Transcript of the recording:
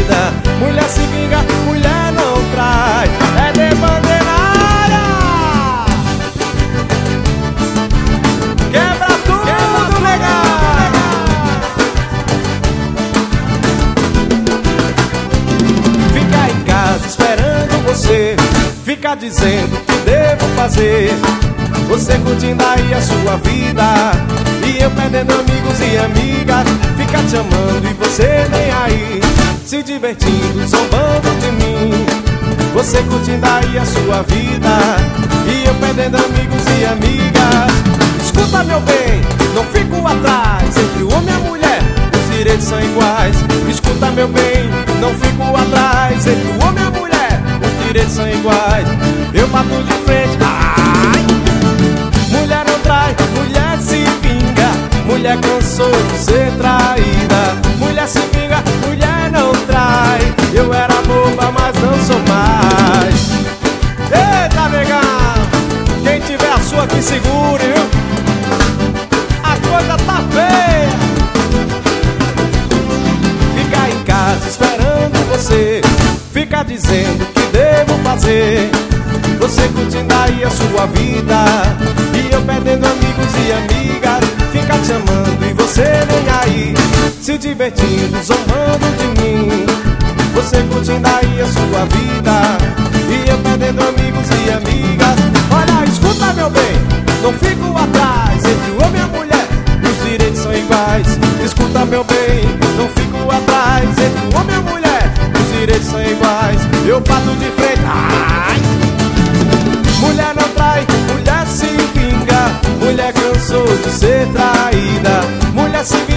traída. Mulher se vinga, mulher não trai. É de bandeira. Quebra tudo, legal. Fica em casa esperando você, fica dizendo o que devo fazer. Você curtindo aí a sua vida e eu perdendo amigos e amigas. Fica te amando e você nem aí, se divertindo, zombando de mim. Você curtindo aí a sua vida e eu perdendo amigos e amigas. Escuta, meu bem, não fico atrás. Entre o homem e a mulher, os direitos são iguais. Escuta, meu bem, não fico atrás. Entre o homem e a mulher, os direitos são iguais. Eu bato de frente. Ai! Mulher não trai, mulher se vinga. Mulher cansou de ser traída. Mulher se vinga, mulher não trai. Eu era boba, mas não sou mais. Eita, negão, quem tiver a sua que segure, viu? A coisa tá feia. Fica em casa esperando você, fica dizendo o que devo fazer. Você curtindo aí a sua vida e eu perdendo amigos e amigas. Fica te amando e você nem aí, se divertindo, zombando de mim. Você curtindo aí a sua vida e eu perdendo amigos e amigas. Olha, escuta, meu bem, não fico atrás. Entre o homem e a mulher, os direitos são iguais. Escuta, meu bem, não fico atrás. Entre o homem e a mulher, os direitos são iguais. Eu bato de frente. Ai! Mulher não trai, mulher se vinga. Mulher cansou de ser traída. Mulher se vinga.